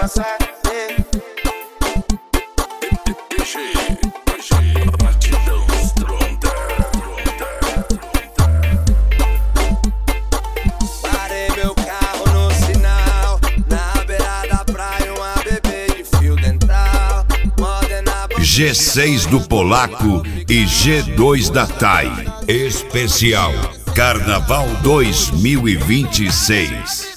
Parei meu carro no sinal, na beira da praia, uma bebê de fio dental. G6 do Polaco e G2 da TAI. Especial Carnaval 2026.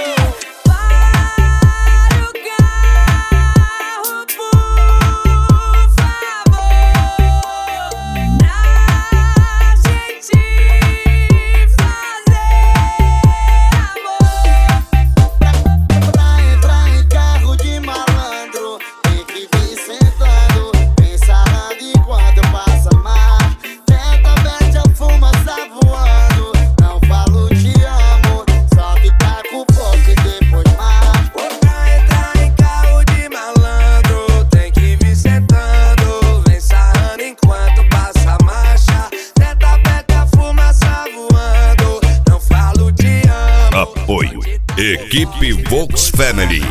Apoio Equipe Volks Family.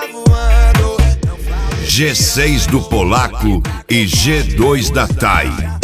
G6 do Polaco e G2 da TAI.